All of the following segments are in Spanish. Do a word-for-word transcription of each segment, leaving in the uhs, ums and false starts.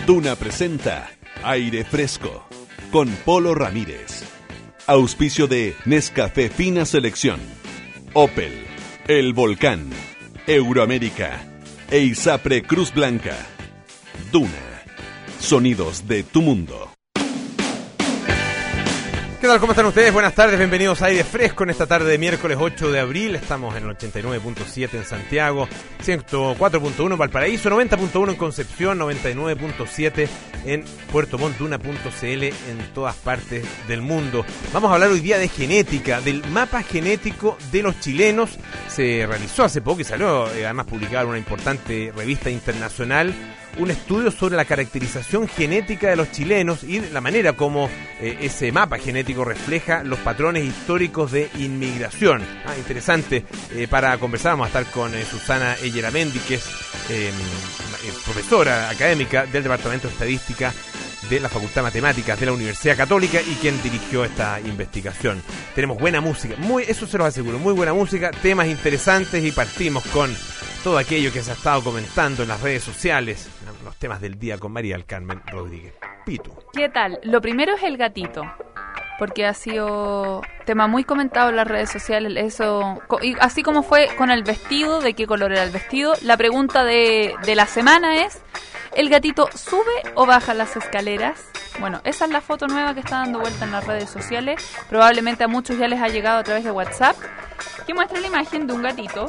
Duna presenta Aire Fresco con Polo Ramírez. Auspicio de Nescafé Fina Selección, Opel, El Volcán, Euroamérica e Isapre Cruz Blanca. Duna, sonidos de tu mundo. ¿Qué tal? ¿Cómo están ustedes? Buenas tardes, bienvenidos a Aire Fresco en esta tarde de miércoles ocho de abril. Estamos en el ochenta y nueve punto siete en Santiago, ciento cuatro punto uno en Valparaíso, noventa punto uno en Concepción, noventa y nueve punto siete en Puerto Montt, duna punto c l en todas partes del mundo. Vamos a hablar hoy día de genética, del mapa genético de los chilenos. Se realizó hace poco y salió eh, además publicado en una importante revista internacional un estudio sobre la caracterización genética de los chilenos y la manera como eh, ese mapa genético refleja los patrones históricos de inmigración. Ah, interesante. Eh, para conversar vamos a estar con eh, Susana Eyeramendi, que es eh, eh, profesora académica del Departamento de Estadística de la Facultad de Matemáticas de la Universidad Católica y quien dirigió esta investigación. Tenemos buena música, muy, eso se los aseguro, muy buena música, temas interesantes y partimos con todo aquello que se ha estado comentando en las redes sociales, los temas del día con María del Carmen Rodríguez. Pitu. ¿Qué tal? Lo primero es el gatito, porque ha sido tema muy comentado en las redes sociales, eso, así como fue con el vestido, de qué color era el vestido. La pregunta de, de la semana es, ¿el gatito sube o baja las escaleras? Bueno, esa es la foto nueva que está dando vuelta en las redes sociales. Probablemente a muchos ya les ha llegado a través de WhatsApp, que muestra la imagen de un gatito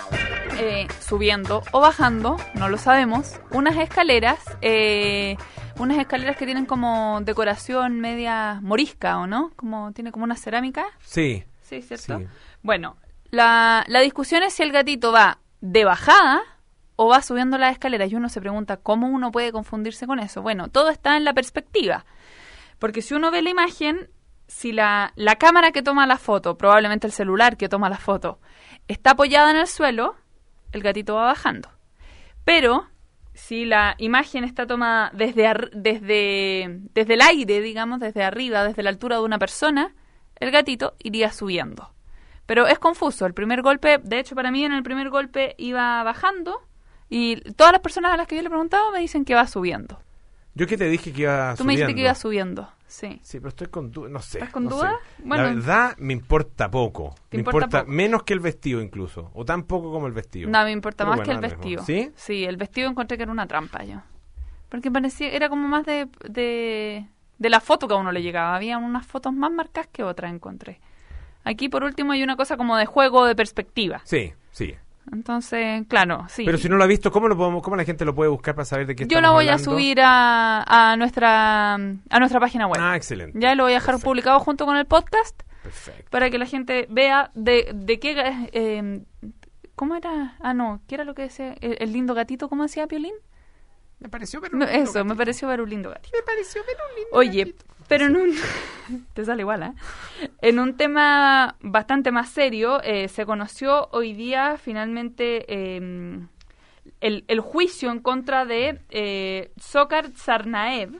eh, subiendo o bajando, no lo sabemos, unas escaleras, eh, unas escaleras que tienen como decoración media morisca, ¿o no? Como tiene como una cerámica. Sí. Sí, ¿cierto? Sí. Bueno, la, la discusión es si el gatito va de bajada o va subiendo las escaleras, y uno se pregunta cómo uno puede confundirse con eso. Bueno, todo está en la perspectiva, porque si uno ve la imagen, si la, la cámara que toma la foto, probablemente el celular que toma la foto, está apoyada en el suelo, el gatito va bajando. Pero si la imagen está tomada desde, ar- desde, desde el aire, digamos, desde arriba, desde la altura de una persona, el gatito iría subiendo. Pero es confuso, el primer golpe, de hecho para mí en el primer golpe iba bajando, y todas las personas a las que yo le he preguntado me dicen que va subiendo. Yo que te dije que iba Tú subiendo. me dijiste que iba subiendo, sí. Sí, pero estoy con duda, no sé. ¿Estás con no duda? sé. Bueno. La verdad me importa poco. ¿Te Me importa importa poco? menos que el vestido incluso, o tan poco como el vestido. No, me importa Pero más bueno, que el da lo mismo. vestido. ¿Sí? Sí, el vestido encontré que era una trampa yo. Porque parecía, era como más de, de, de la foto que a uno le llegaba. Había unas fotos más marcadas que otras encontré. Aquí por último hay una cosa como de juego de perspectiva. Sí, sí. Entonces, claro, sí. Pero si no lo ha visto, ¿cómo lo podemos, cómo la gente lo puede buscar para saber de qué Yo estamos lo voy hablando? a subir a, a nuestra a nuestra página web. Ah, excelente. Ya lo voy a dejar Perfecto. publicado junto con el podcast Perfecto. para que la gente vea de, de qué... Eh, ¿Cómo era? Ah, no, ¿qué era lo que decía? ¿El, el lindo gatito? ¿Cómo decía Piolín? Me pareció ver No, un lindo eso, gatito. me pareció ver un lindo gatito. Me pareció ver un lindo Oye, gatito. pero en un... te sale igual, ¿eh? En un tema bastante más serio, eh, se conoció hoy día finalmente eh, el, el juicio en contra de eh, Dzhokhar Tsarnaev,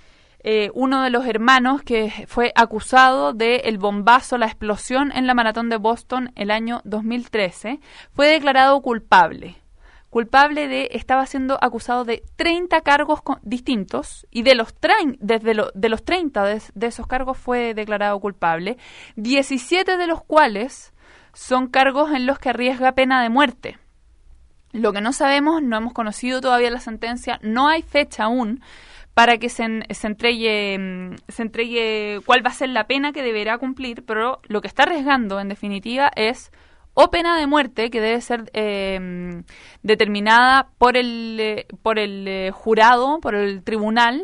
eh, uno de los hermanos que fue acusado de el bombazo, la explosión en la maratón de Boston el año dos mil trece. Fue declarado culpable. Culpable de, estaba siendo acusado de treinta cargos con, distintos, y de los, train, desde lo, de los treinta de, de esos cargos fue declarado culpable, diecisiete de los cuales son cargos en los que arriesga pena de muerte. Lo que no sabemos, no hemos conocido todavía la sentencia, no hay fecha aún para que se, en, se entregue se entregue cuál va a ser la pena que deberá cumplir, pero lo que está arriesgando en definitiva es o pena de muerte, que debe ser eh, determinada por el, eh, por el eh, jurado, por el tribunal.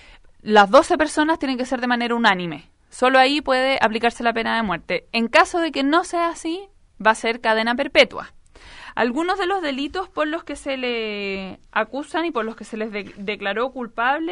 Las doce personas tienen que ser de manera unánime. Solo ahí puede aplicarse la pena de muerte. En caso de que no sea así, va a ser cadena perpetua. Algunos de los delitos por los que se le acusan y por los que se les de- declaró culpable: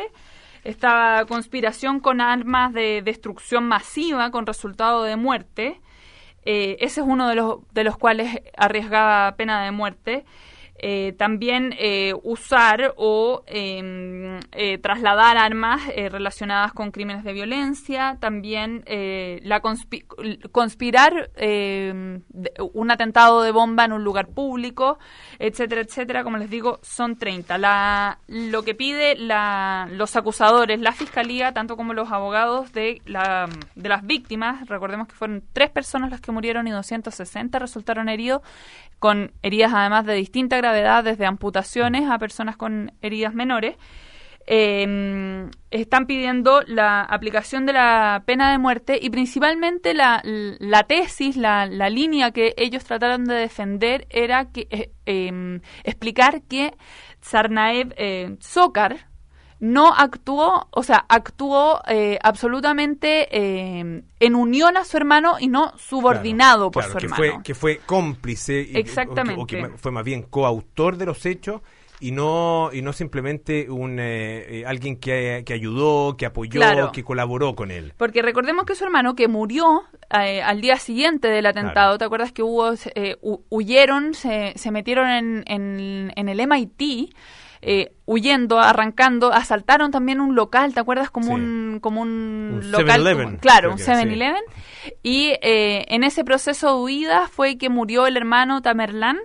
esta conspiración con armas de destrucción masiva con resultado de muerte. Eh, ese es uno de los, de los cuales arriesgaba pena de muerte. Eh, también eh, usar o eh, eh, trasladar armas eh, relacionadas con crímenes de violencia, también eh, la conspi- conspirar eh, de, un atentado de bomba en un lugar público, etcétera, etcétera. Como les digo, son treinta. La, lo que pide la, los acusadores, la fiscalía, tanto como los abogados de, la, de las víctimas, recordemos que fueron tres personas las que murieron y doscientos sesenta resultaron heridos, con heridas además de distinta gravedad, desde amputaciones a personas con heridas menores. Eh, están pidiendo la aplicación de la pena de muerte y principalmente la, la tesis, la, la línea que ellos trataron de defender era que eh, eh, explicar que Tsarnaev eh, Dzhokhar no actuó, o sea, actuó eh, absolutamente eh, en unión a su hermano y no subordinado claro, por claro, su que hermano. Fue, que fue cómplice. Y, exactamente. O que, o que fue más bien coautor de los hechos y no y no simplemente un eh, eh, alguien que, que ayudó, que apoyó, claro, que colaboró con él. Porque recordemos que su hermano, que murió eh, al día siguiente del atentado, claro, ¿te acuerdas que hubo eh, huyeron, se, se metieron en, en, en el M I T? Eh, huyendo, arrancando, asaltaron también un local, ¿te acuerdas? Como sí. un como un, un local, como, claro, un seven eleven. Sí. Y eh, en ese proceso de huida fue que murió el hermano Tamerlán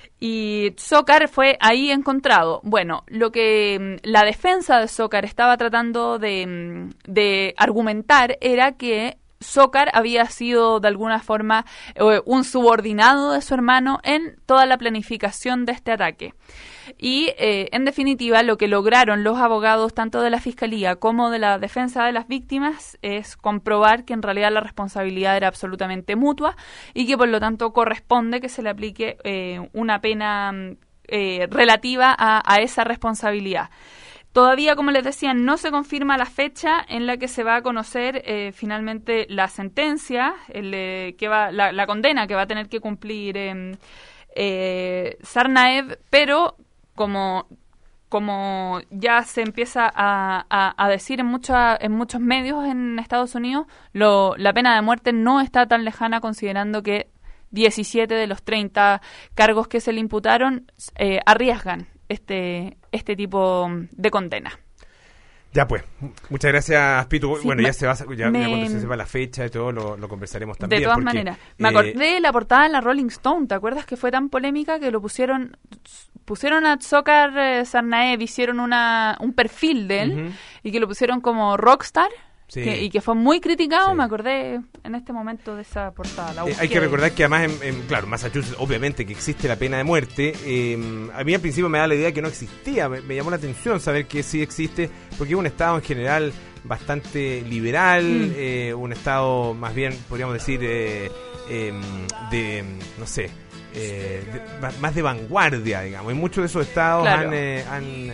y Dzhokhar fue ahí encontrado. Bueno, lo que la defensa de Dzhokhar estaba tratando de, de argumentar era que Dzhokhar había sido de alguna forma eh, un subordinado de su hermano en toda la planificación de este ataque. Y, eh, en definitiva, lo que lograron los abogados, tanto de la Fiscalía como de la defensa de las víctimas, es comprobar que en realidad la responsabilidad era absolutamente mutua y que, por lo tanto, corresponde que se le aplique eh, una pena eh, relativa a, a esa responsabilidad. Todavía, como les decía, no se confirma la fecha en la que se va a conocer eh, finalmente la sentencia, el, eh, que va, la, la condena que va a tener que cumplir eh, eh, Tsarnaev, pero como como ya se empieza a, a, a decir en, mucha, en muchos medios en Estados Unidos, lo, la pena de muerte no está tan lejana, considerando que diecisiete de los treinta cargos que se le imputaron eh, arriesgan este este tipo de condena. Ya pues, muchas gracias, Pitu. Sí, bueno, me, ya se va, ya, me, ya cuando se sepa la fecha y todo lo, lo conversaremos también. De todas porque, maneras. Me acordé eh, de la portada en la Rolling Stone, ¿te acuerdas que fue tan polémica que lo pusieron pusieron a Dzhokhar eh, Tsarnaev, hicieron una un perfil de él uh-huh. y que lo pusieron como rockstar? Sí. Que, y que fue muy criticado, sí. Me acordé en este momento de esa portada. La eh, hay que recordar que además, en, en, claro, Massachusetts, obviamente que existe la pena de muerte. Eh, a mí al principio me da la idea que no existía, me, me llamó la atención saber que sí existe, porque es un estado en general bastante liberal, mm. eh, un estado más bien, podríamos decir, eh, eh, de, no sé, eh, de, más de vanguardia, digamos. Y muchos de esos estados claro. han... Eh, han,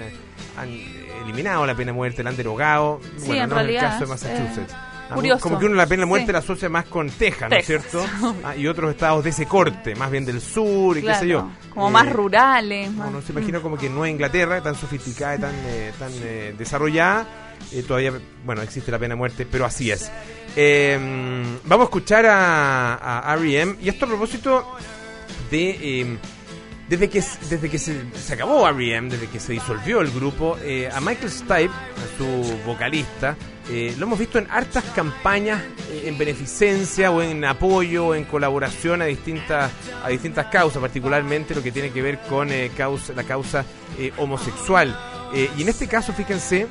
han eliminado la pena de muerte, la han derogado. Sí, bueno, en no realidad, es el caso de Massachusetts. Eh, curioso. Como que uno la pena de muerte sí. la asocia más con Texas, ¿no es Texas. cierto? Ah, y otros estados de ese corte, más bien del sur y claro, qué sé yo. Como eh, más rurales. No, más... no se imagina como que Nueva Inglaterra, tan sofisticada y tan, eh, tan eh, desarrollada, eh, todavía, bueno, existe la pena de muerte, pero así es. Eh, vamos a escuchar a, a R E M, y esto a propósito de... Eh, Desde que desde que se, se acabó R E M, desde que se disolvió el grupo, eh, a Michael Stipe, a su vocalista, eh, lo hemos visto en hartas campañas eh, en beneficencia o en apoyo o en colaboración a distintas a distintas causas, particularmente lo que tiene que ver con eh, causa, la causa eh, homosexual. Eh, y en este caso, fíjense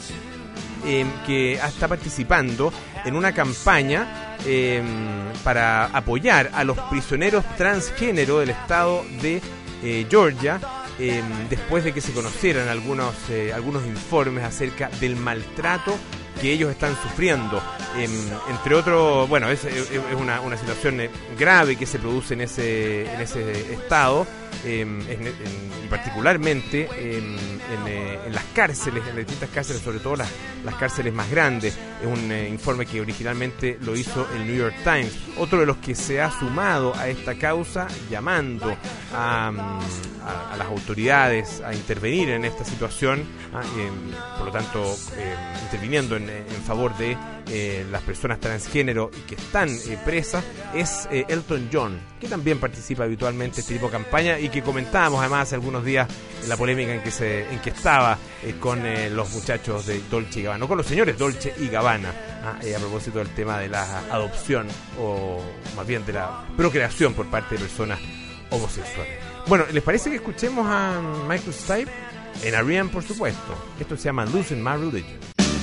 eh, que está participando en una campaña eh, para apoyar a los prisioneros transgénero del estado de Eh, Georgia, eh, después de que se conocieran algunos eh, algunos informes acerca del maltrato que ellos están sufriendo, eh, entre otros, bueno, es, es, es una, una situación grave que se produce en ese en ese estado, eh, en, en, y particularmente en, en, eh, en las cárceles, en las distintas cárceles, sobre todo las, las cárceles más grandes. Es un eh, informe que originalmente lo hizo el New York Times, otro de los que se ha sumado a esta causa, llamando a, a, a las autoridades a intervenir en esta situación, ah, eh, por lo tanto eh, interviniendo en, en favor de eh, las personas transgénero y que están eh, presas, es eh, Elton John, que también participa habitualmente en este tipo de campaña, y y que comentábamos además hace algunos días la polémica en que se en que estaba eh, con eh, los muchachos de Dolce y Gabbana, con los señores Dolce y Gabbana, ¿ah? eh, a propósito del tema de la adopción, o más bien de la procreación por parte de personas homosexuales. Bueno, ¿les parece que escuchemos a Michael Stipe? En R E M, por supuesto. Esto se llama Losing My Religion.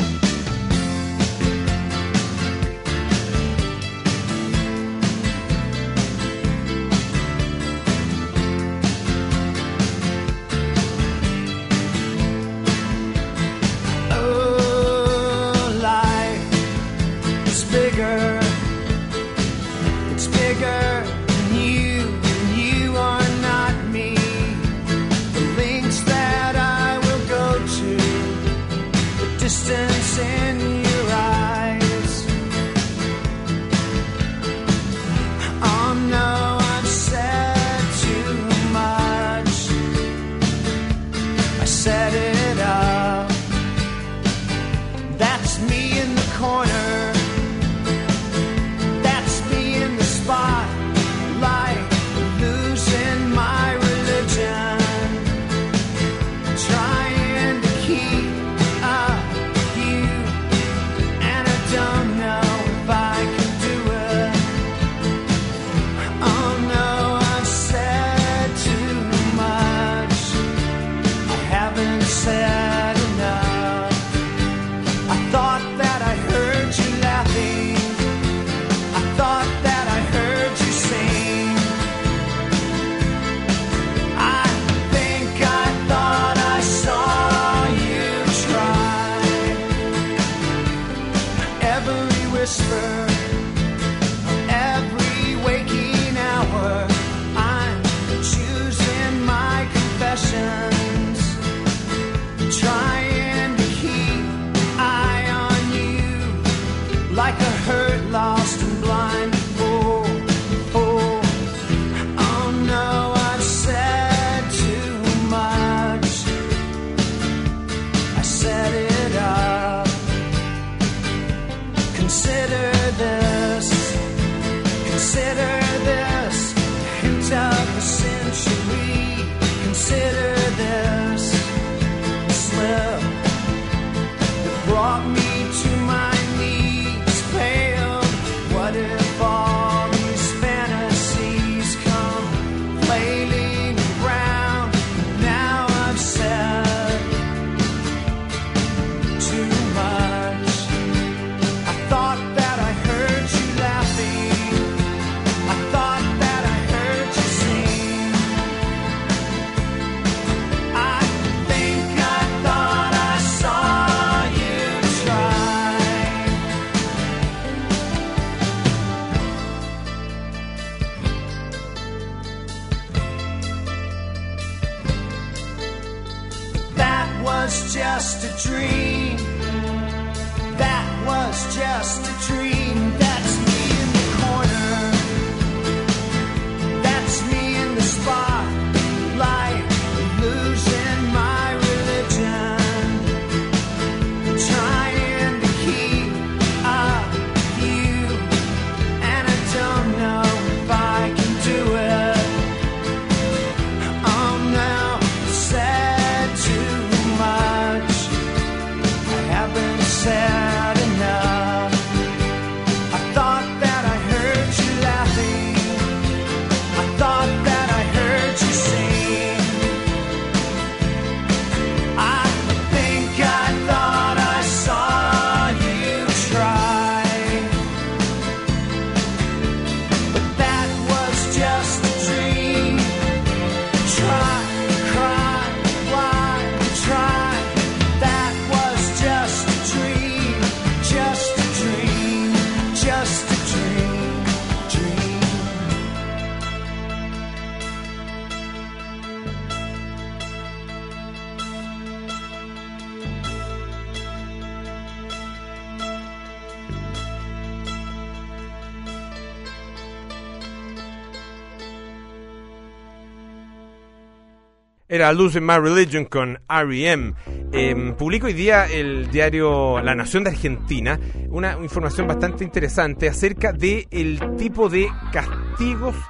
Era Losing My Religion con R E M. Eh, publica hoy día el diario La Nación de Argentina una información bastante interesante acerca del tipo de castigos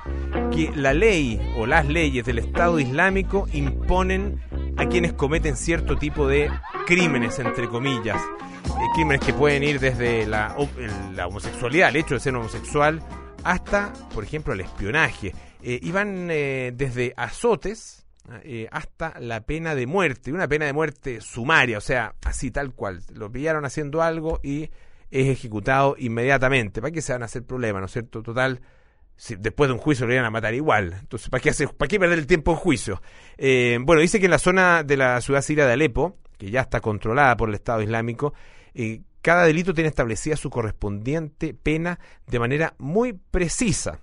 que la ley o las leyes del Estado Islámico imponen a quienes cometen cierto tipo de crímenes, entre comillas. Eh, crímenes que pueden ir desde la, la homosexualidad, el hecho de ser homosexual, hasta, por ejemplo, el espionaje. Eh, y van eh, desde azotes eh, hasta la pena de muerte, una pena de muerte sumaria, o sea, así tal cual. Lo pillaron haciendo algo y es ejecutado inmediatamente. ¿Para qué se van a hacer problemas, no es cierto? Total, si después de un juicio lo iban a matar igual. Entonces, ¿para qué hacer, para qué perder el tiempo en juicio? Eh, bueno, dice que en la zona de la ciudad siria de Alepo, que ya está controlada por el Estado Islámico, eh, cada delito tiene establecida su correspondiente pena de manera muy precisa.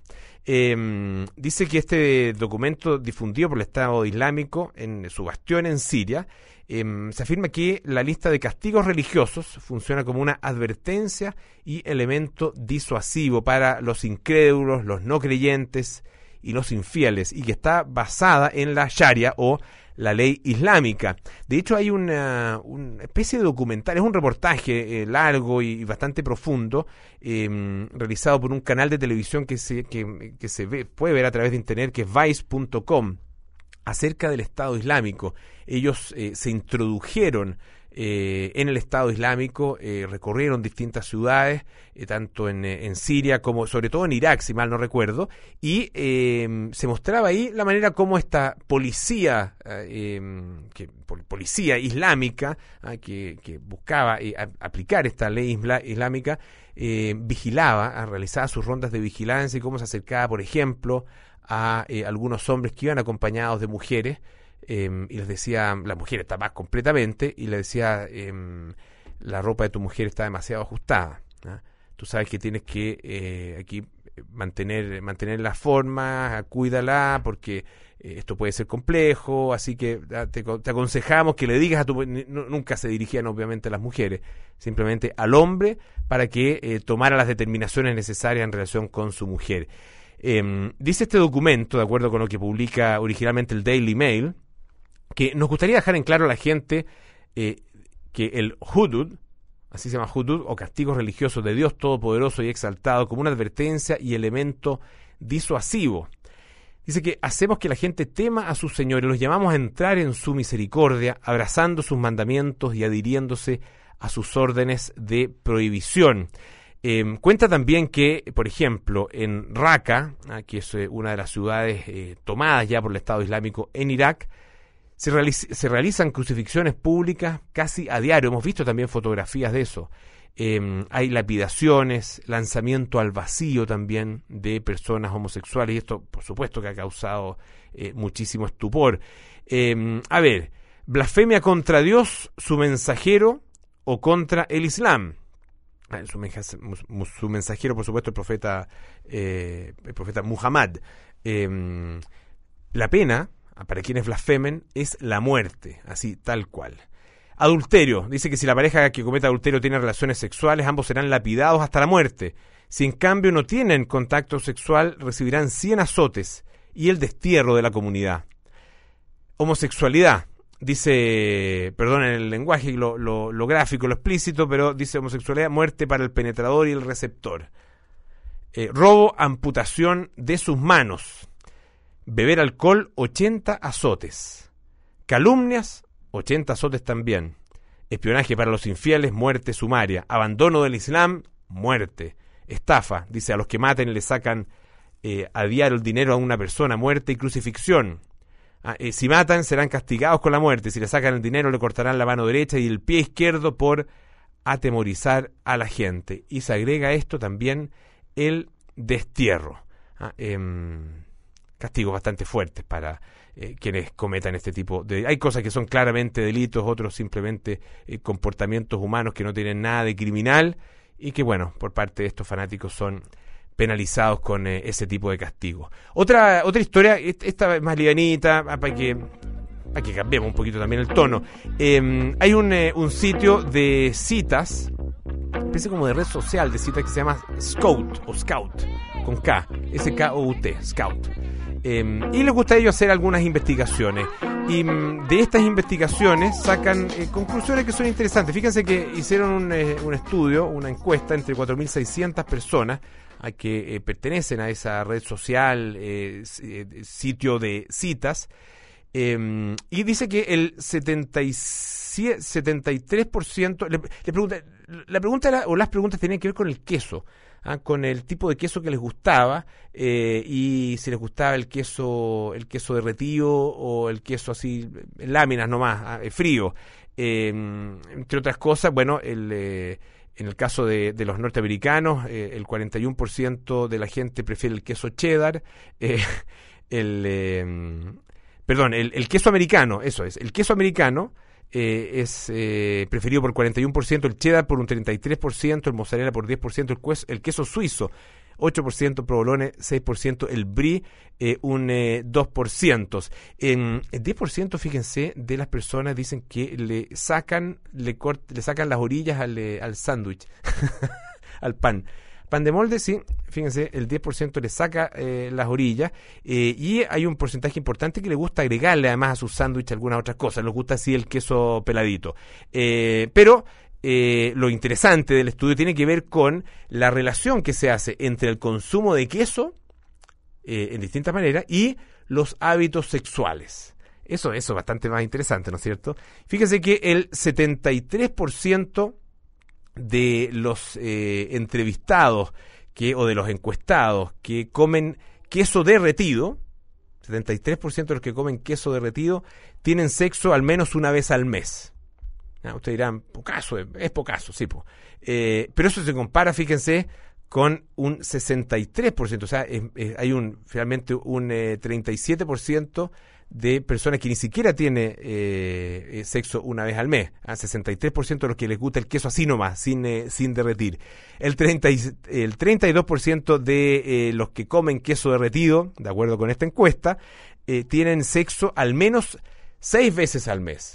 Eh, dice que este documento difundido por el Estado Islámico en su bastión en Siria, eh, se afirma que la lista de castigos religiosos funciona como una advertencia y elemento disuasivo para los incrédulos, los no creyentes y los infieles, y que está basada en la Sharia o la ley islámica. De hecho, hay una, una especie de documental, es un reportaje eh, largo y bastante profundo, eh, realizado por un canal de televisión que se, que, que se ve, puede ver a través de internet, que es vice punto com, acerca del Estado Islámico. Ellos eh, se introdujeron eh, en el Estado Islámico, eh, recorrieron distintas ciudades, eh, tanto en, en Siria como sobre todo en Irak, si mal no recuerdo, y eh, se mostraba ahí la manera como esta policía, eh, que, policía islámica, eh, que, que buscaba eh, a, aplicar esta ley isla, islámica, eh, vigilaba, realizaba sus rondas de vigilancia y cómo se acercaba, por ejemplo, a eh, algunos hombres que iban acompañados de mujeres, eh, y les decía, la mujer está más completamente, y le decía, eh, la ropa de tu mujer está demasiado ajustada, ¿eh? Tú sabes que tienes que eh, aquí mantener mantener la forma, cuídala, porque eh, esto puede ser complejo, así que te, te aconsejamos que le digas a tu... Nunca se dirigían obviamente a las mujeres, simplemente al hombre, para que eh, tomara las determinaciones necesarias en relación con su mujer. Eh, dice este documento, de acuerdo con lo que publica originalmente el Daily Mail, que nos gustaría dejar en claro a la gente eh, que el hudud, así se llama hudud, o castigos religiosos de Dios Todopoderoso y Exaltado, como una advertencia y elemento disuasivo. Dice que hacemos que la gente tema a sus señores, los llamamos a entrar en su misericordia, abrazando sus mandamientos y adhiriéndose a sus órdenes de prohibición. Eh, cuenta también que, por ejemplo, en Raqqa, ah, que es eh, una de las ciudades eh, tomadas ya por el Estado Islámico en Irak, se, realiz- se realizan crucifixiones públicas casi a diario. Hemos visto también fotografías de eso. Eh, hay lapidaciones, lanzamiento al vacío también de personas homosexuales, y esto, por supuesto, que ha causado eh, muchísimo estupor. Eh, a ver, blasfemia contra Dios, su mensajero, o contra el Islam. Su, su mensajero, por supuesto, el profeta eh, el profeta Muhammad. Eh, la pena para quienes blasfemen es la muerte, así tal cual. Adulterio, dice que si la pareja que cometa adulterio tiene relaciones sexuales, ambos serán lapidados hasta la muerte. Si en cambio no tienen contacto sexual, recibirán cien azotes y el destierro de la comunidad. Homosexualidad. Dice, perdón el lenguaje, lo, lo, lo gráfico, lo explícito, pero dice homosexualidad, muerte para el penetrador y el receptor. Eh, robo, amputación de sus manos. Beber alcohol, ochenta azotes. Calumnias, ochenta azotes también. Espionaje para los infieles, muerte sumaria. Abandono del Islam, muerte. Estafa, dice, a los que maten le sacan eh, a diario el dinero a una persona, muerte y crucifixión. Ah, eh, si matan, serán castigados con la muerte. Si le sacan el dinero, le cortarán la mano derecha y el pie izquierdo por atemorizar a la gente. Y se agrega a esto también el destierro. Ah, eh, castigos bastante fuertes para eh, quienes cometan este tipo de... Hay cosas que son claramente delitos, otros simplemente eh, comportamientos humanos que no tienen nada de criminal y que, bueno, por parte de estos fanáticos son penalizados con eh, ese tipo de castigo. Otra otra historia, esta es más livianita, para que, para que cambiemos un poquito también el tono. Eh, hay un, eh, un sitio de citas, especie como de red social de citas, que se llama Scout, o Scout, con K, S K O U T, Scout. Eh, y les gusta a ellos hacer algunas investigaciones. Y de estas investigaciones sacan eh, conclusiones que son interesantes. Fíjense que hicieron un, eh, un estudio, una encuesta entre cuatro mil seiscientas personas a que eh, pertenecen a esa red social, eh, sitio de citas, eh, y dice que el setenta y siete, setenta y tres por ciento, le, le pregunta, la pregunta era, o las preguntas tenían que ver con el queso, ¿ah? Con el tipo de queso que les gustaba, eh, y si les gustaba el queso, el queso derretido o el queso así, en láminas nomás, ¿ah? frío. Eh, entre otras cosas, bueno, el... Eh, En el caso de, de los norteamericanos, eh, el cuarenta y uno por ciento de la gente prefiere el queso cheddar, eh, el, eh, perdón, el, el queso americano, eso es, el queso americano eh, es eh, preferido por cuarenta y uno por ciento, el cheddar por un treinta y tres por ciento, el mozzarella por diez por ciento, el, queso, el queso suizo ocho por ciento, provolone seis por ciento, el brie eh, un eh, dos por ciento. En el diez por ciento, fíjense, de las personas dicen que le sacan le, cort, le sacan las orillas al, eh, al sándwich, al pan. Pan de molde, sí, fíjense, el diez por ciento le saca eh, las orillas, eh, y hay un porcentaje importante que le gusta agregarle además a su sándwich algunas otras cosas, les gusta así el queso peladito. Eh, pero... Eh, lo interesante del estudio tiene que ver con la relación que se hace entre el consumo de queso eh, en distintas maneras y los hábitos sexuales. Eso, eso es bastante más interesante, ¿no es cierto? Fíjense que el setenta y tres por ciento de los eh, entrevistados que, o de los encuestados que comen queso derretido, setenta y tres por ciento de los que comen queso derretido tienen sexo al menos una vez al mes. Ah, ustedes dirán, pocaso, es, es pocaso, sí, po. Eh, pero eso se compara, fíjense, con un sesenta y tres por ciento, o sea, es, es, hay un finalmente un eh, treinta y siete por ciento de personas que ni siquiera tiene eh, sexo una vez al mes, a sesenta y tres por ciento de los que les gusta el queso así nomás, sin, eh, sin derretir. El, treinta y, el treinta y dos por ciento de eh, los que comen queso derretido, de acuerdo con esta encuesta, eh, tienen sexo al menos seis veces al mes.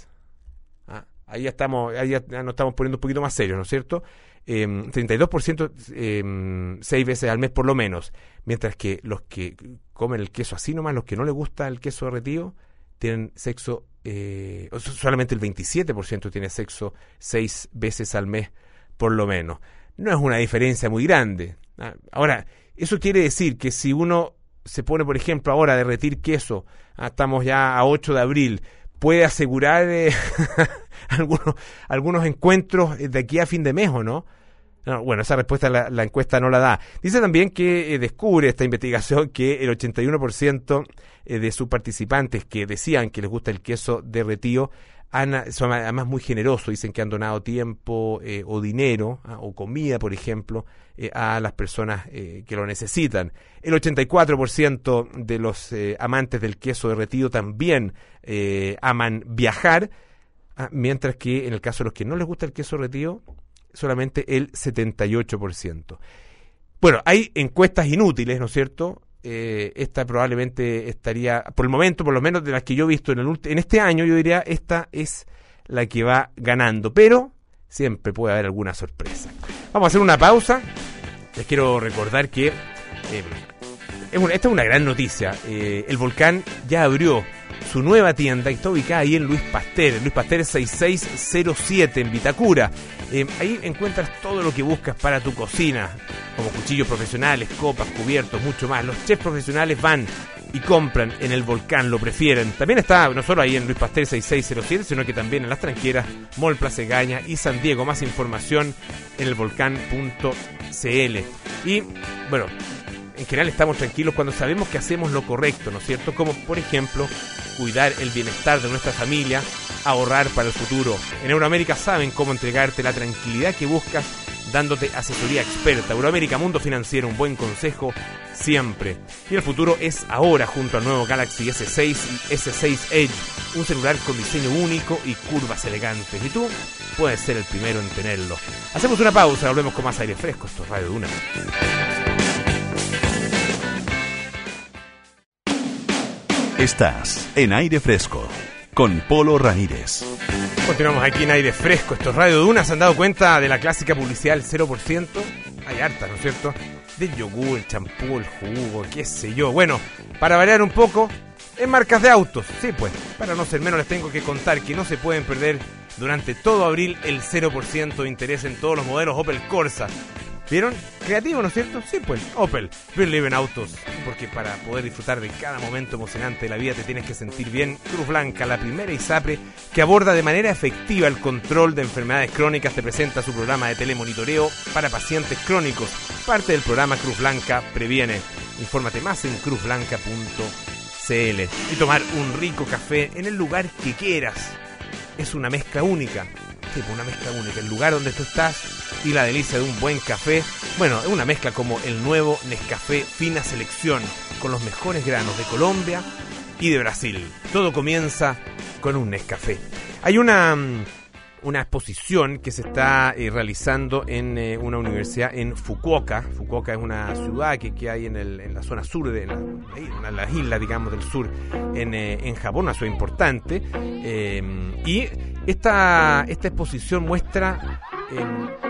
Ahí ya estamos, ahí ya nos estamos poniendo un poquito más serios, ¿no es cierto? Eh, treinta y dos por ciento eh, seis veces al mes por lo menos, mientras que los que comen el queso así nomás, los que no les gusta el queso derretido, tienen sexo, eh, solamente el veintisiete por ciento tiene sexo seis veces al mes por lo menos. No es una diferencia muy grande. Ahora, eso quiere decir que si uno se pone, por ejemplo, ahora a derretir queso, ah, estamos ya a ocho de abril, puede asegurar eh, algunos, algunos encuentros de aquí a fin de mes, ¿o no? No, bueno, esa respuesta la, la encuesta no la da. Dice también que eh, descubre esta investigación que el ochenta y uno por ciento eh, de sus participantes que decían que les gusta el queso derretido han, son además muy generosos, dicen que han donado tiempo eh, o dinero ah, o comida, por ejemplo, eh, a las personas eh, que lo necesitan. El ochenta y cuatro por ciento de los eh, amantes del queso derretido también eh, aman viajar, ah, mientras que en el caso de los que no les gusta el queso derretido, solamente el setenta y ocho por ciento. Bueno, hay encuestas inútiles, ¿no es cierto? Eh, esta probablemente estaría, por el momento, por lo menos de las que yo he visto en, el, en este año, yo diría, esta es la que va ganando, pero siempre puede haber alguna sorpresa. Vamos a hacer una pausa. Les quiero recordar que eh, es una, esta es una gran noticia. Eh, el Volcán ya abrió su nueva tienda y está ubicada ahí en Luis Pasteur, Luis Pasteur seis seis cero siete en Vitacura. Eh, ahí encuentras todo lo que buscas para tu cocina, como cuchillos profesionales, copas, cubiertos, mucho más. Los chefs profesionales van y compran en el Volcán, lo prefieren. También está no solo ahí en Luis Pasteur seis seis cero siete, sino que también en Las Tranqueras, Mall Plaza Egaña y San Diego. Más información en el volcán punto c l. Y bueno, en general estamos tranquilos cuando sabemos que hacemos lo correcto, ¿no es cierto? Como por ejemplo, cuidar el bienestar de nuestra familia, ahorrar para el futuro. En Euroamérica saben cómo entregarte la tranquilidad que buscas, dándote asesoría experta. Euroamérica Mundo Financiero, un buen consejo siempre. Y el futuro es ahora, junto al nuevo Galaxy ese seis y ese seis Edge, un celular con diseño único y curvas elegantes. Y tú puedes ser el primero en tenerlo. Hacemos una pausa, volvemos con más aire fresco. Esto es Radio Duna. Estás en Aire Fresco con Polo Ramírez. Continuamos aquí en Aire Fresco. Esto es Radio Duna. ¿Se han dado cuenta de la clásica publicidad del cero por ciento? Hay harta, ¿no es cierto? Del yogur, el champú, el jugo, qué sé yo. Bueno, para variar un poco, en marcas de autos. Sí, pues, para no ser menos les tengo que contar que no se pueden perder durante todo abril el cero por ciento de interés en todos los modelos Opel Corsa. ¿Vieron? Creativo, ¿no es cierto? Sí, pues, Opel, Believe en Autos. Porque para poder disfrutar de cada momento emocionante de la vida te tienes que sentir bien. Cruz Blanca, la primera ISAPRE que aborda de manera efectiva el control de enfermedades crónicas, te presenta su programa de telemonitoreo para pacientes crónicos. Parte del programa Cruz Blanca Previene. Infórmate más en cruz blanca punto c l. Y tomar un rico café en el lugar que quieras. Es una mezcla única. Sí, una mezcla única. El lugar donde tú estás y la delicia de un buen café. Bueno, es una mezcla como el nuevo Nescafé Fina Selección, con los mejores granos de Colombia y de Brasil. Todo comienza con un Nescafé. Hay una, una exposición que se está eh, realizando en eh, una universidad en Fukuoka. Fukuoka es una ciudad que, que hay en, el, en la zona sur, de la, una de las islas, digamos, del sur, en, eh, en Japón, una ciudad importante. Eh, y esta, esta exposición muestra Eh,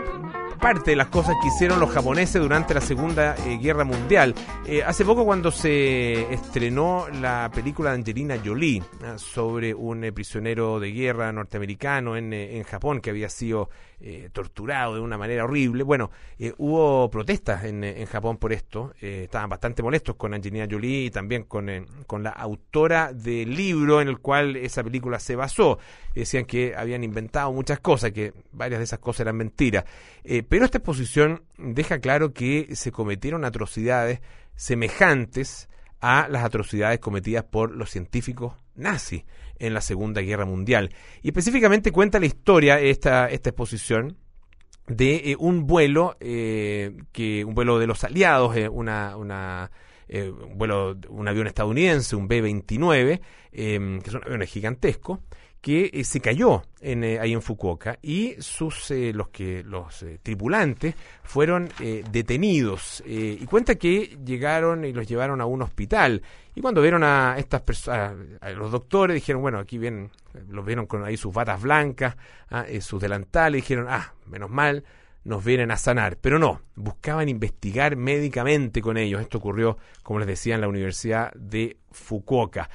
parte de las cosas que hicieron los japoneses durante la Segunda eh, Guerra Mundial. Eh, hace poco, cuando se estrenó la película de Angelina Jolie eh, sobre un eh, prisionero de guerra norteamericano en, eh, en Japón que había sido eh, torturado de una manera horrible, bueno, eh, hubo protestas en, en Japón por esto. Eh, estaban bastante molestos con Angelina Jolie y también con, eh, con la autora del libro en el cual esa película se basó. Decían que habían inventado muchas cosas, que varias de esas cosas eran mentiras. Eh, pero esta exposición deja claro que se cometieron atrocidades semejantes a las atrocidades cometidas por los científicos nazis en la Segunda Guerra Mundial. Y específicamente cuenta la historia, esta, esta exposición, de eh, un vuelo, eh, que un vuelo de los aliados, eh, una... una Eh, un vuelo, un avión estadounidense, un B veintinueve, eh, que es un avión gigantesco, que eh, se cayó en, eh, ahí en Fukuoka, y sus eh, los que los eh, tripulantes fueron eh, detenidos, eh, y cuenta que llegaron y los llevaron a un hospital, y cuando vieron a estas personas, a los doctores, dijeron, bueno, aquí vienen, los vieron con ahí sus batas blancas, ah, eh, sus delantales, dijeron, ah, menos mal, nos vienen a sanar. Pero no, buscaban investigar médicamente con ellos. Esto ocurrió, como les decía, en la Universidad de Fukuoka.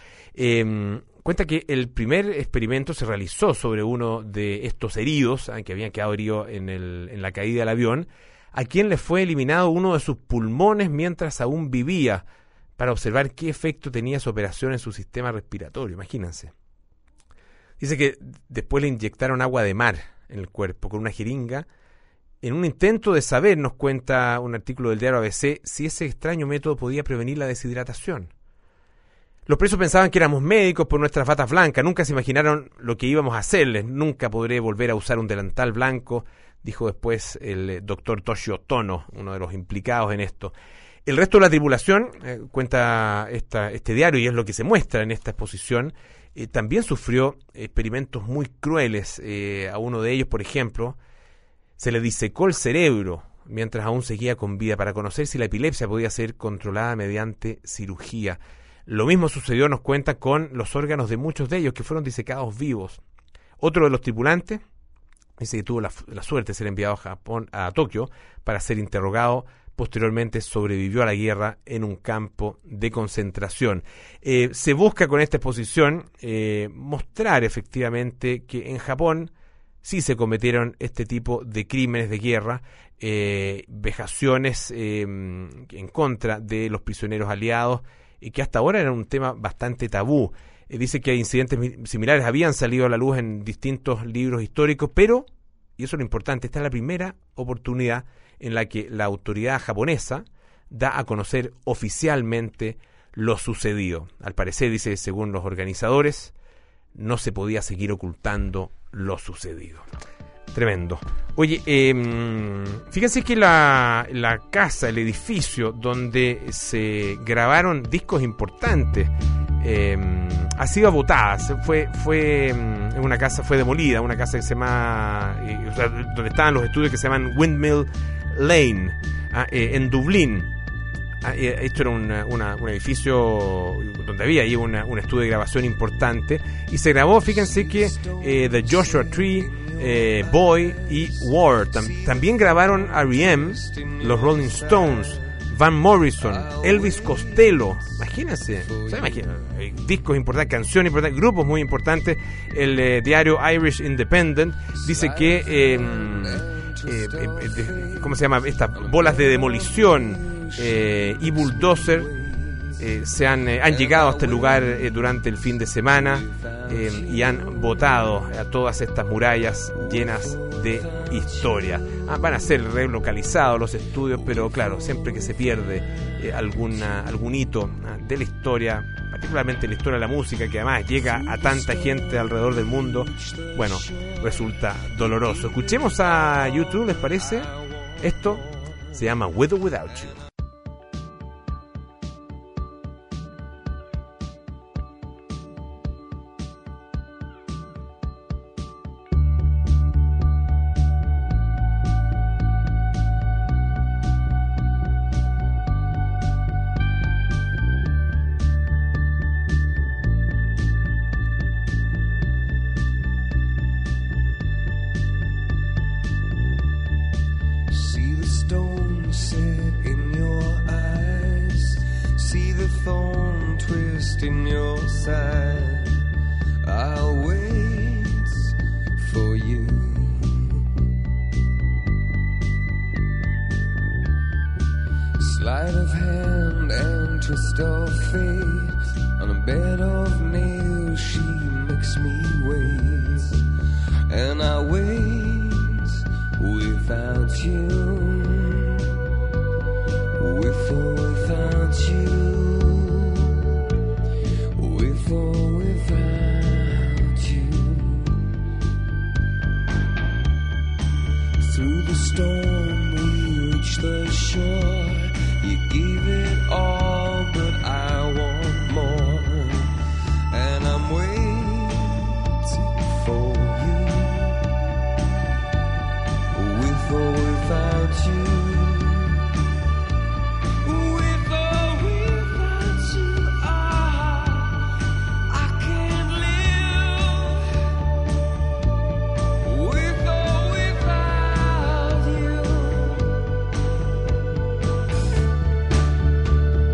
Eh, cuenta que el primer experimento se realizó sobre uno de estos heridos, eh, que habían quedado heridos en, el, en la caída del avión, a quien le fue eliminado uno de sus pulmones mientras aún vivía, para observar qué efecto tenía su operación en su sistema respiratorio. Imagínense. Dice que después le inyectaron agua de mar en el cuerpo con una jeringa, en un intento de saber, nos cuenta un artículo del diario A B C, si ese extraño método podía prevenir la deshidratación. Los presos pensaban que éramos médicos por nuestras batas blancas, nunca se imaginaron lo que íbamos a hacerles. Nunca podré volver a usar un delantal blanco, dijo después el doctor Toshio Tono, uno de los implicados en esto. El resto de la tripulación, eh, cuenta esta, este diario, y es lo que se muestra en esta exposición, eh, también sufrió experimentos muy crueles. Eh, a uno de ellos, por ejemplo, se le disecó el cerebro mientras aún seguía con vida para conocer si la epilepsia podía ser controlada mediante cirugía. Lo mismo sucedió, nos cuenta, con los órganos de muchos de ellos que fueron disecados vivos. Otro de los tripulantes dice que tuvo la, la suerte de ser enviado a Japón, a Tokio, para ser interrogado. Posteriormente sobrevivió a la guerra en un campo de concentración. Eh, se busca con esta exposición eh, mostrar efectivamente que en Japón sí se cometieron este tipo de crímenes de guerra, eh, vejaciones eh, en contra de los prisioneros aliados, y que hasta ahora era un tema bastante tabú. Eh, dice que incidentes similares habían salido a la luz en distintos libros históricos, pero, y eso es lo importante, esta es la primera oportunidad en la que la autoridad japonesa da a conocer oficialmente lo sucedido. Al parecer, dice, según los organizadores, no se podía seguir ocultando lo sucedido. Tremendo. Oye, eh, fíjense que la, la casa, el edificio donde se grabaron discos importantes, eh, ha sido abotada. Fue, fue en una casa, fue demolida, una casa que se llama, eh, o sea, donde estaban los estudios que se llaman Windmill Lane, ah, eh, en Dublín. Ah, eh, esto era una, una, un edificio donde había ahí una, un estudio de grabación importante, y se grabó, fíjense que eh, The Joshua Tree, eh, Boy y War. Tam- también grabaron R E M, los Rolling Stones, Van Morrison, Elvis Costello. Imagínense, o sea, imagínense, discos importantes, canciones importantes, grupos muy importantes. El eh, diario Irish Independent dice que eh, eh, eh, de, ¿cómo se llama? Estas bolas de demolición eh, y bulldozer eh, se han, eh, han llegado a este lugar eh, durante el fin de semana eh, y han botado a todas estas murallas llenas de historia. Ah, van a ser relocalizados los estudios, pero claro, siempre que se pierde eh, alguna, algún hito ah, de la historia, particularmente la historia de la música, que además llega a tanta gente alrededor del mundo, bueno, resulta doloroso. Escuchemos a YouTube, ¿les parece? Esto se llama With or Without You. Sleight of hand and twist of fate. On a bed of nails she makes me wait. And I wait without you. With or without you. With or without you. Through the storm we reach the shore. You gave it all, but I want more. And I'm waiting for you. With or without you. With or without you, ah, I can't live. With or without you.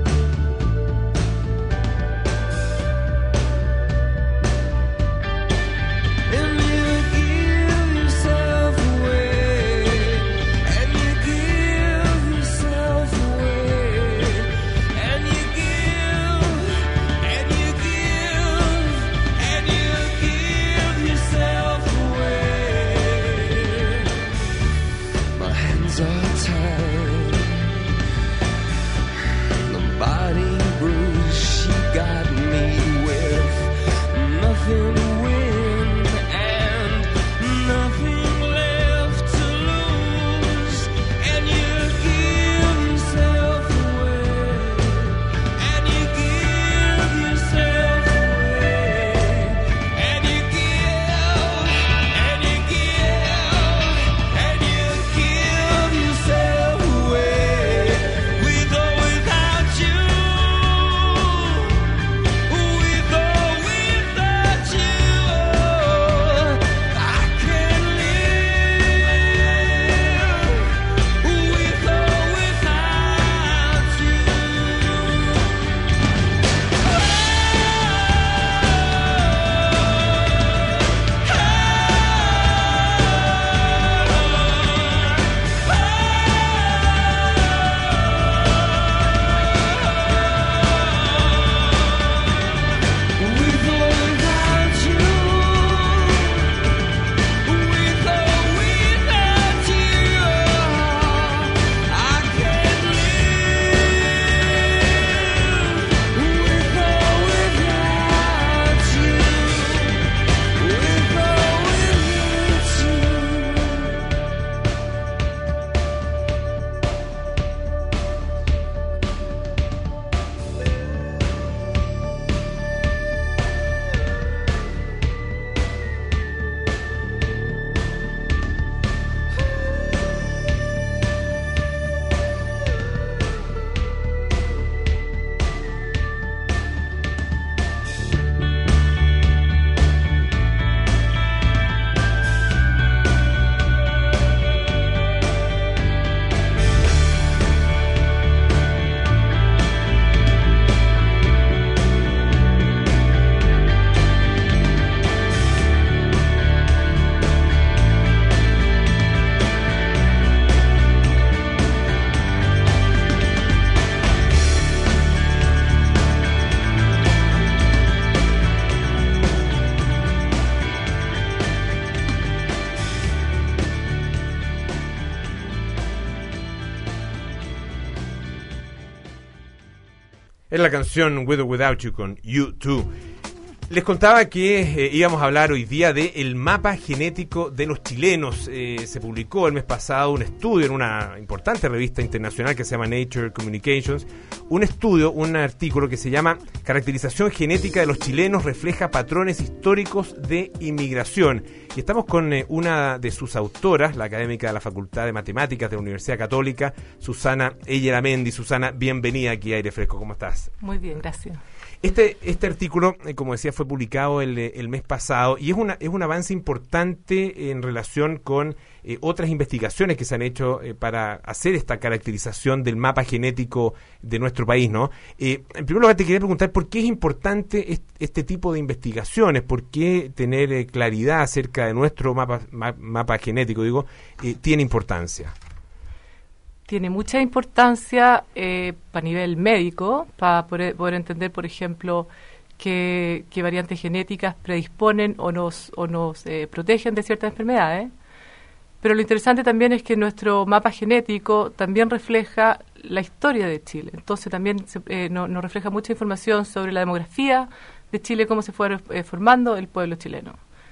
Es la canción With or Without You con U dos. Les contaba que eh, íbamos a hablar hoy día del mapa genético de los chilenos. Eh, se publicó el mes pasado un estudio en una importante revista internacional que se llama Nature Communications. Un estudio, un artículo que se llama Caracterización genética de los chilenos refleja patrones históricos de inmigración. Y estamos con eh, una de sus autoras, la académica de la Facultad de Matemáticas de la Universidad Católica, Susana Eyeramendi. Susana, bienvenida aquí a Aire Fresco. ¿Cómo estás? Muy bien, gracias. Este, este artículo, eh, como decía, fue publicado el, el mes pasado y es, una, es un avance importante en relación con eh, otras investigaciones que se han hecho eh, para hacer esta caracterización del mapa genético de nuestro país, ¿no? Eh, en primer lugar, te quería preguntar por qué es importante est, este tipo de investigaciones, por qué tener eh, claridad acerca de nuestro mapa, ma, mapa genético, digo, eh, tiene importancia. Tiene mucha importancia eh, a nivel médico, para poder, poder entender, por ejemplo, qué, qué variantes genéticas predisponen o nos, o nos eh, protegen de ciertas enfermedades. Pero lo interesante también es que nuestro mapa genético también refleja la historia de Chile. Entonces también se, eh, no, nos refleja mucha información sobre la demografía de Chile, cómo se fue eh, formando el pueblo chileno.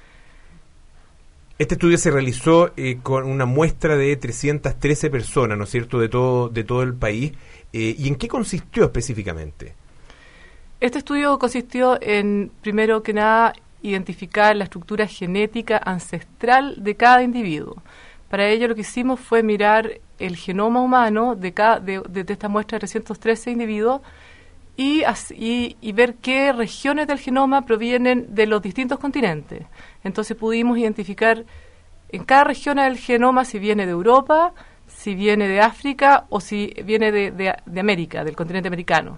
Este estudio se realizó eh, con una muestra de trescientas trece personas, ¿no es cierto?, de todo de todo el país. Eh, ¿Y en qué consistió específicamente? Este estudio consistió en, primero que nada, identificar la estructura genética ancestral de cada individuo. Para ello lo que hicimos fue mirar el genoma humano de, cada, de, de, de esta muestra de trescientos trece individuos y, y, y ver qué regiones del genoma provienen de los distintos continentes. Entonces pudimos identificar en cada región del genoma si viene de Europa, si viene de África o si viene de, de, de América, del continente americano.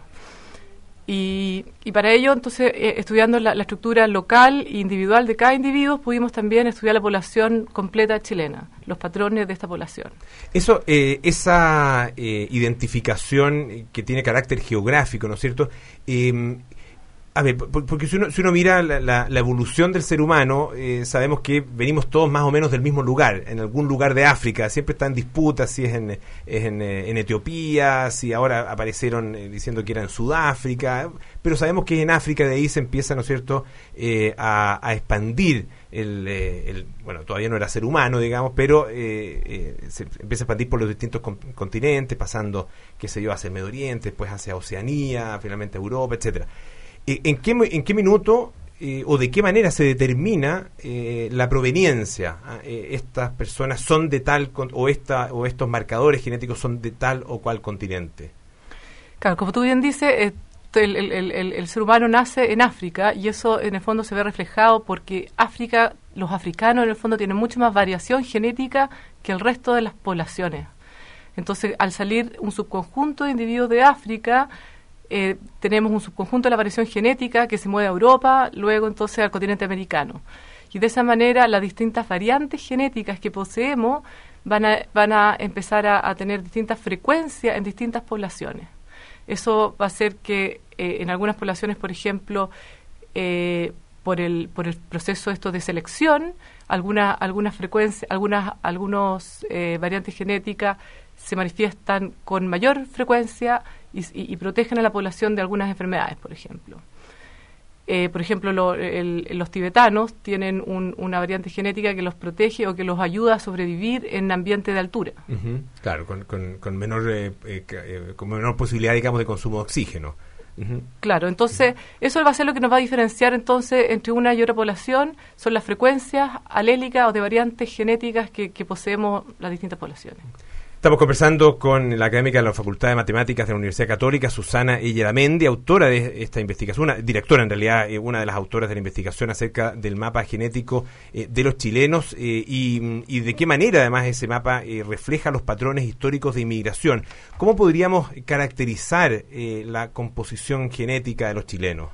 Y, y para ello, entonces, eh, estudiando la, la estructura local e individual de cada individuo, pudimos también estudiar la población completa chilena, los patrones de esta población. Eso, eh, esa eh, identificación que tiene carácter geográfico, ¿no es cierto?, eh, a ver, porque si uno, si uno mira la, la, la evolución del ser humano, eh, sabemos que venimos todos más o menos del mismo lugar, en algún lugar de África. Siempre está en disputa si es en, es en, en Etiopía, si ahora aparecieron eh, diciendo que era en Sudáfrica, pero sabemos que en África de ahí se empieza, ¿no es cierto?, eh, a, a expandir el, eh, el, bueno, todavía no era ser humano, digamos, pero eh, eh, se empieza a expandir por los distintos con, continentes, pasando, qué sé yo, hacia el Medio Oriente, después hacia Oceanía, finalmente Europa, etcétera. ¿En qué, ¿En qué minuto eh, o de qué manera se determina eh, la proveniencia? Eh, ¿Estas personas son de tal con, o, esta, o estos marcadores genéticos son de tal o cual continente? Claro, como tú bien dices, eh, el, el, el, el ser humano nace en África y eso en el fondo se ve reflejado porque África, los africanos en el fondo tienen mucha más variación genética que el resto de las poblaciones. Entonces, al salir un subconjunto de individuos de África, Eh, tenemos un subconjunto de la variación genética que se mueve a Europa, luego entonces al continente americano. Y de esa manera las distintas variantes genéticas que poseemos van a, van a empezar a, a tener distintas frecuencias en distintas poblaciones. Eso va a hacer que eh, en algunas poblaciones, por ejemplo, eh, por el por el proceso esto de selección, algunas algunas frecuencias, algunas algunos eh, variantes genéticas se manifiestan con mayor frecuencia y, y, y protegen a la población de algunas enfermedades, por ejemplo. Eh, por ejemplo, lo, el, los tibetanos tienen un, una variante genética que los protege o que los ayuda a sobrevivir en ambientes de altura. Uh-huh. Claro, con, con, con, menor, eh, eh, con menor posibilidad, digamos, de consumo de oxígeno. Uh-huh. Claro, entonces uh-huh. eso va a ser lo que nos va a diferenciar entonces entre una y otra población, son las frecuencias alélicas o de variantes genéticas que, que poseemos las distintas poblaciones. Estamos conversando con la académica de la Facultad de Matemáticas de la Universidad Católica, Susana Eyeramendi, autora de esta investigación, una directora en realidad, eh, una de las autoras de la investigación acerca del mapa genético eh, de los chilenos eh, y, y de qué manera además ese mapa eh, refleja los patrones históricos de inmigración. ¿Cómo podríamos caracterizar eh, la composición genética de los chilenos?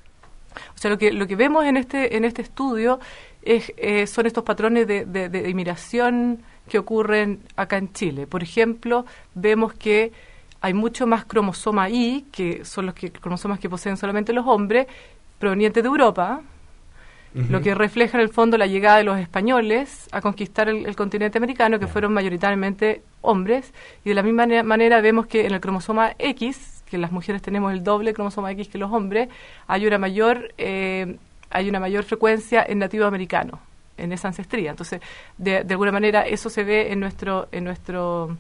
O sea, lo que lo que vemos en este en este estudio es, eh, son estos patrones de, de, de inmigración que ocurren acá en Chile. Por ejemplo, vemos que hay mucho más cromosoma Y, que son los que, cromosomas que poseen solamente los hombres, provenientes de Europa, uh-huh. lo que refleja en el fondo la llegada de los españoles a conquistar el, el continente americano, que yeah. fueron mayoritariamente hombres, y de la misma manera, manera vemos que en el cromosoma X que las mujeres tenemos el doble cromosoma X que los hombres, hay una mayor eh, hay una mayor frecuencia en nativos americanos, en esa ancestría. Entonces, de, de alguna manera, eso se ve en nuestro en nuestro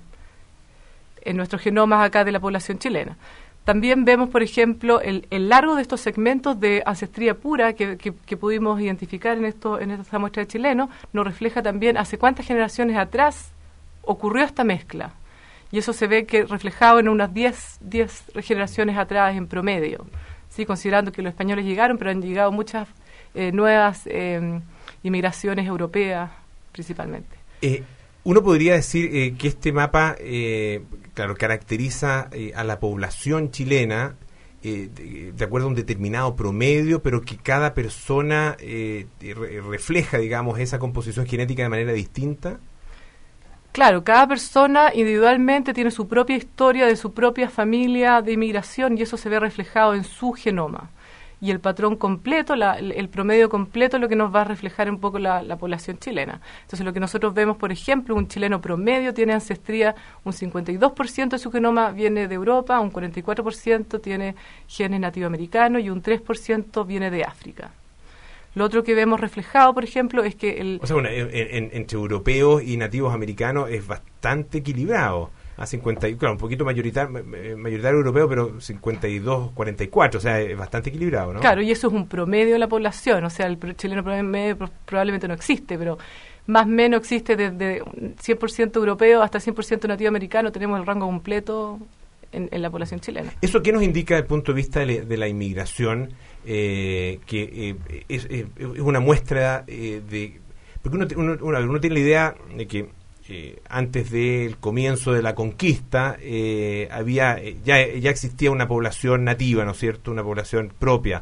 en nuestros genomas acá de la población chilena. También vemos, por ejemplo, el, el largo de estos segmentos de ancestría pura que, que, que pudimos identificar en esto en esta muestra de chilenos, nos refleja también hace cuántas generaciones atrás ocurrió esta mezcla. Y eso se ve que reflejado en unas diez generaciones atrás en promedio, ¿sí? Considerando que los españoles llegaron, pero han llegado muchas eh, nuevas eh, inmigraciones europeas principalmente. Eh, uno podría decir eh, que este mapa, eh, claro, caracteriza eh, a la población chilena eh, de, de acuerdo a un determinado promedio, pero que cada persona eh, re- refleja, digamos, esa composición genética de manera distinta. Claro, cada persona individualmente tiene su propia historia de su propia familia de inmigración y eso se ve reflejado en su genoma. Y el patrón completo, la, el, el promedio completo es lo que nos va a reflejar un poco la, la población chilena. Entonces lo que nosotros vemos, por ejemplo, un chileno promedio tiene ancestría, un cincuenta y dos por ciento de su genoma viene de Europa, un cuarenta y cuatro por ciento tiene genes nativoamericanos y un tres por ciento viene de África. Lo otro que vemos reflejado, por ejemplo, es que el... O sea, una, en, en, entre europeos y nativos americanos es bastante equilibrado. A cincuenta, claro, un poquito mayoritario, mayoritario europeo, pero cincuenta y dos, cuarenta y cuatro, o sea, es bastante equilibrado, ¿no? Claro, y eso es un promedio de la población, o sea, el chileno promedio probablemente no existe, pero más o menos existe desde cien por ciento europeo hasta cien por ciento nativo americano, tenemos el rango completo en, en la población chilena. ¿Eso qué nos indica desde el punto de vista de, de la inmigración? Eh, que eh, es, es una muestra eh, de... Porque uno, uno, uno, uno tiene la idea de que eh, antes del comienzo de la conquista eh, había eh, ya, ya existía una población nativa, ¿no es cierto? Una población propia.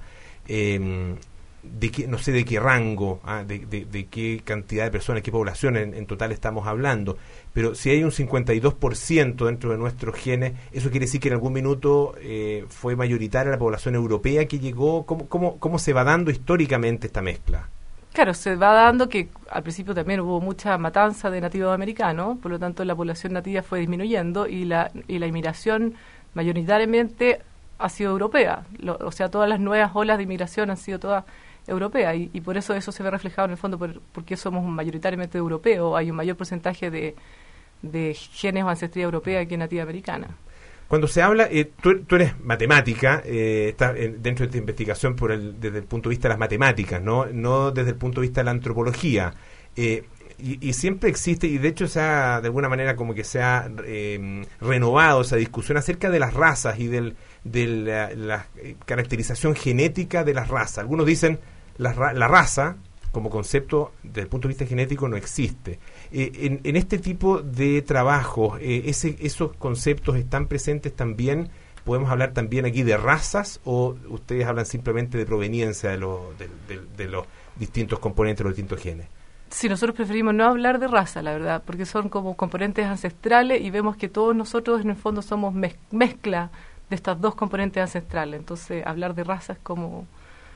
Eh, de qué, no sé de qué rango, ah, de, de, de qué cantidad de personas, qué población en, en total estamos hablando, pero si hay un cincuenta y dos por ciento dentro de nuestros genes, eso quiere decir que en algún minuto eh, fue mayoritaria la población europea que llegó. ¿Cómo, cómo, cómo se va dando históricamente esta mezcla? Claro, se va dando que al principio también hubo mucha matanza de nativos americanos, por lo tanto la población nativa fue disminuyendo y la, y la inmigración mayoritariamente ha sido europea, Lo, o sea, todas las nuevas olas de inmigración han sido todas europea y, y por eso eso se ve reflejado en el fondo por, porque somos mayoritariamente europeos, hay un mayor porcentaje de, de genes o ancestría europea que nativa americana. Cuando se habla, eh, tú, tú eres matemática, eh, estás en, dentro de esta investigación por el, desde el punto de vista de las matemáticas, no, no desde el punto de vista de la antropología. Eh, y, y siempre existe, y de hecho se ha, de alguna manera como que se ha eh, renovado esa discusión acerca de las razas y del, de la, la caracterización genética de las razas. Algunos dicen la, la raza como concepto desde el punto de vista genético no existe. Eh, en, en este tipo de trabajos, eh, ese, esos conceptos están presentes también. ¿Podemos hablar también aquí de razas o ustedes hablan simplemente de proveniencia de, lo, de, de, de los distintos componentes, de los distintos genes? Sí, nosotros preferimos no hablar de raza, la verdad, porque son como componentes ancestrales y vemos que todos nosotros en el fondo somos mez- mezcla de estas dos componentes ancestrales. Entonces, hablar de raza es como...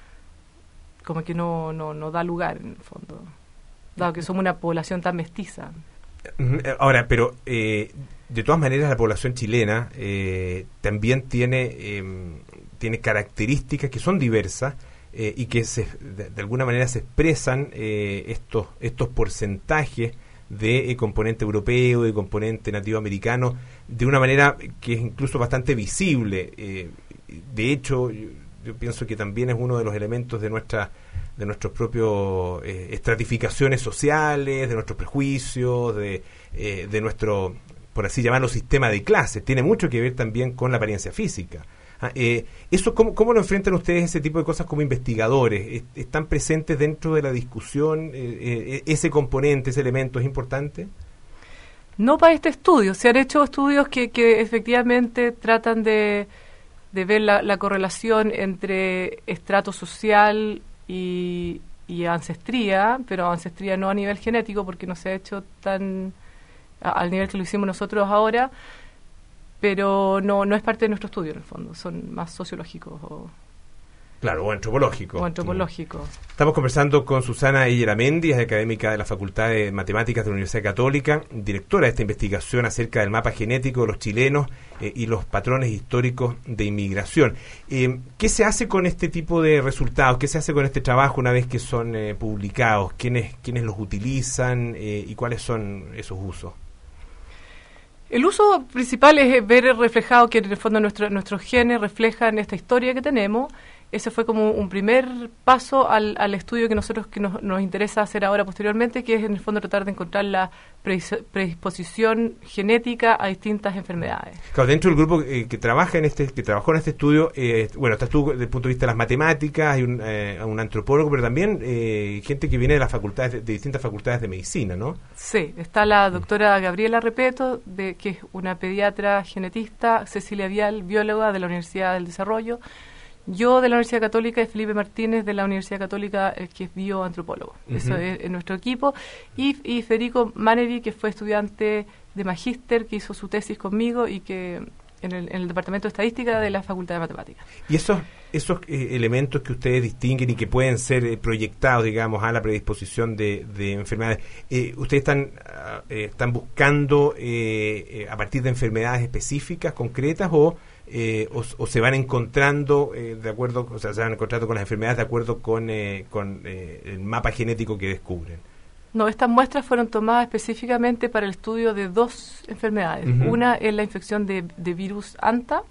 como que no, no, no da lugar en el fondo, dado que somos una población tan mestiza. Ahora, pero eh, de todas maneras la población chilena eh, también tiene eh, tiene características que son diversas eh, y que se, de, de alguna manera se expresan eh, estos estos porcentajes de eh, componente europeo, de componente nativo americano, de una manera que es incluso bastante visible. Eh, de hecho, yo, yo pienso que también es uno de los elementos de nuestra de nuestros propios eh, estratificaciones sociales, de nuestros prejuicios, de, eh, de nuestro, por así llamarlo, sistema de clases. Tiene mucho que ver también con la apariencia física. Ah, eh, eso ¿cómo, ¿Cómo lo enfrentan ustedes ese tipo de cosas como investigadores? ¿Están presentes dentro de la discusión? Eh, eh, ¿Ese componente, ese elemento es importante? No para este estudio. Se han hecho estudios que, que efectivamente tratan de, de ver la, la correlación entre estrato social y, y ancestría, pero ancestría no a nivel genético porque no se ha hecho tan a, al nivel que lo hicimos nosotros ahora, pero no no es parte de nuestro estudio en el fondo, son más sociológicos o Claro, o antropológico. O antropológico. Estamos conversando con Susana Illeramendi, es académica de la Facultad de Matemáticas de la Universidad Católica, directora de esta investigación acerca del mapa genético de los chilenos eh, y los patrones históricos de inmigración. Eh, ¿Qué se hace con este tipo de resultados? ¿Qué se hace con este trabajo una vez que son eh, publicados? ¿Quiénes, quiénes los utilizan eh, y cuáles son esos usos? El uso principal es ver reflejado que en el fondo nuestro, nuestros genes reflejan esta historia que tenemos. Ese fue como un primer paso al, al estudio que nosotros que nos, nos interesa hacer ahora posteriormente, que es en el fondo tratar de encontrar la predis- predisposición genética a distintas enfermedades. Claro, dentro del grupo eh, que trabaja en este, que trabajó en este estudio, eh, bueno, estás tú desde el punto de vista de las matemáticas, hay un, eh, un antropólogo, pero también eh, gente que viene de las facultades, de, de distintas facultades de medicina, ¿no? Sí, está la doctora Gabriela Repeto, de, que es una pediatra genetista, Cecilia Vial, bióloga de la Universidad del Desarrollo, yo de la Universidad Católica y Felipe Martínez de la Universidad Católica, eh, que es bioantropólogo. Uh-huh. Eso es, es nuestro equipo. Y, y Federico Manevi, que fue estudiante de magíster, que hizo su tesis conmigo y que en el, en el Departamento de Estadística de la Facultad de Matemáticas. Y esos esos eh, elementos que ustedes distinguen y que pueden ser eh, proyectados, digamos, a la predisposición de, de enfermedades, eh, ¿ustedes están, eh, están buscando eh, eh, a partir de enfermedades específicas, concretas, o Eh, o, o se van encontrando eh, de acuerdo, o sea, se van encontrando con las enfermedades de acuerdo con, eh, con eh, el mapa genético que descubren? No, estas muestras fueron tomadas específicamente para el estudio de dos enfermedades. Uh-huh. Una es la infección de, de virus ANTA,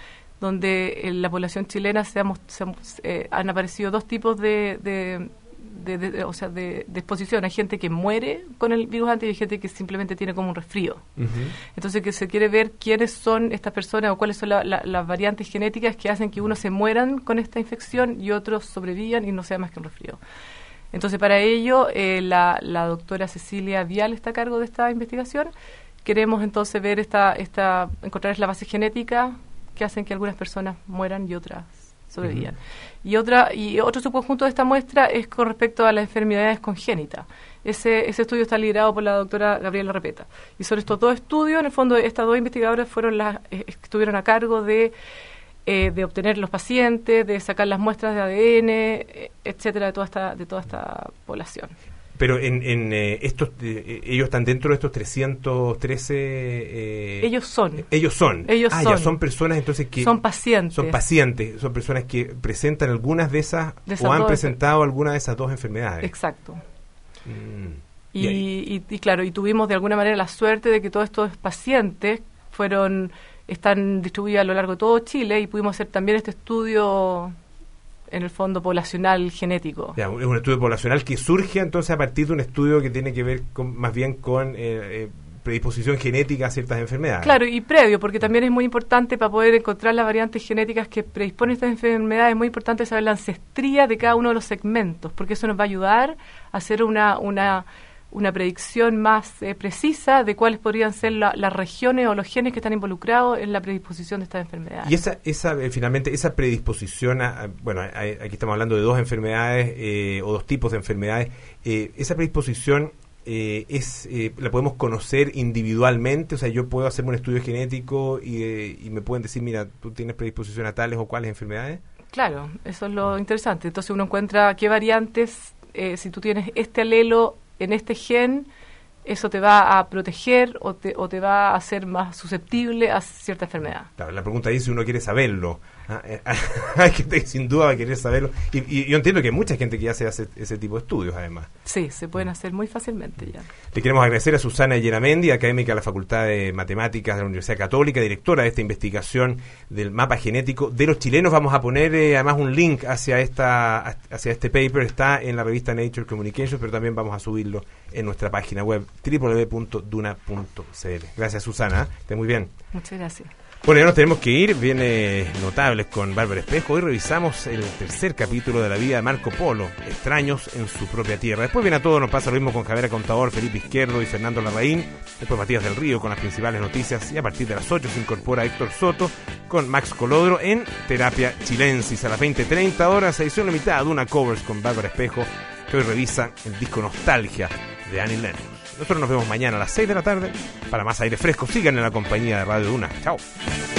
donde en la población chilena se, ha, se eh, han aparecido dos tipos de, de, de, de, de, o sea, de, de exposición. Hay gente que muere con el virus ANTA y hay gente que simplemente tiene como un resfrío. Uh-huh. Entonces, que se quiere ver quiénes son estas personas o cuáles son la, la, las variantes genéticas que hacen que unos se mueran con esta infección y otros sobrevivan y no sea más que un resfrío. Entonces, para ello, eh, la, la doctora Cecilia Vial está a cargo de esta investigación. Queremos entonces ver esta, esta encontrar la base genética que hacen que algunas personas mueran y otras sobrevivan. Uh-huh. Y otra y otro subconjunto de esta muestra es con respecto a las enfermedades congénitas. Ese, ese estudio está liderado por la doctora Gabriela Repeta. Y sobre estos dos estudios, en el fondo, estas dos investigadoras fueron las eh, estuvieron a cargo de eh, de obtener los pacientes, de sacar las muestras de A D N, eh, etcétera, de toda esta de toda esta población. Pero en, en eh, estos eh, ellos están dentro de estos trescientos trece eh, ellos son ellos son ellos ah son. ya son personas entonces que son pacientes son pacientes son personas que presentan algunas de esas, de esas o han presentado alguna de esas dos enfermedades. Exacto. Mm. y, y, y claro y tuvimos de alguna manera la suerte de que todos estos pacientes fueron están distribuidos a lo largo de todo Chile y pudimos hacer también este estudio en el fondo poblacional genético. Ya, es un estudio poblacional que surge entonces a partir de un estudio que tiene que ver con, más bien con eh, eh, predisposición genética a ciertas enfermedades. Claro, y previo, porque también es muy importante para poder encontrar las variantes genéticas que predisponen estas enfermedades, es muy importante saber la ancestría de cada uno de los segmentos, porque eso nos va a ayudar a hacer una una una predicción más eh, precisa de cuáles podrían ser la, las regiones o los genes que están involucrados en la predisposición de estas enfermedades. Y esa, esa eh, finalmente, esa predisposición, a, a, bueno, a, a, aquí estamos hablando de dos enfermedades eh, o dos tipos de enfermedades, eh, esa predisposición eh, es eh, la podemos conocer individualmente, o sea, yo puedo hacerme un estudio genético y, eh, y me pueden decir, mira, tú tienes predisposición a tales o cuáles enfermedades. Claro, eso es lo interesante. Entonces uno encuentra qué variantes, eh, si tú tienes este alelo en este gen, eso te va a proteger o te, o te va a hacer más susceptible a cierta enfermedad. Claro, la pregunta es si uno quiere saberlo. Ah, eh, hay gente que sin duda va a querer saberlo. Y, y yo entiendo que hay mucha gente que ya se hace ese tipo de estudios, además. Sí, se pueden hacer muy fácilmente ya. Le queremos agradecer a Susana Illeramendi, académica de la Facultad de Matemáticas de la Universidad Católica, directora de esta investigación del mapa genético de los chilenos. Vamos a poner eh, además un link hacia esta hacia este paper. Está en la revista Nature Communications, pero también vamos a subirlo en nuestra página web doble u doble u doble u punto duna punto c l. Gracias, Susana. Esté muy bien. Muchas gracias. Bueno, ya nos tenemos que ir. Viene Notables con Bárbara Espejo. Hoy revisamos el tercer capítulo de la vida de Marco Polo, Extraños en su propia tierra. Después viene a todo, nos pasa lo mismo con Javier Contador, Felipe Izquierdo y Fernando Larraín. Después Matías del Río con las principales noticias. Y a partir de las ocho se incorpora Héctor Soto con Max Colodro en Terapia Chilensis. A las veinte treinta horas, edición limitada de una covers con Bárbara Espejo, que hoy revisa el disco Nostalgia de Annie Lennox. Nosotros nos vemos mañana a las seis de la tarde para más aire fresco. Sigan en la compañía de Radio Duna. Chao.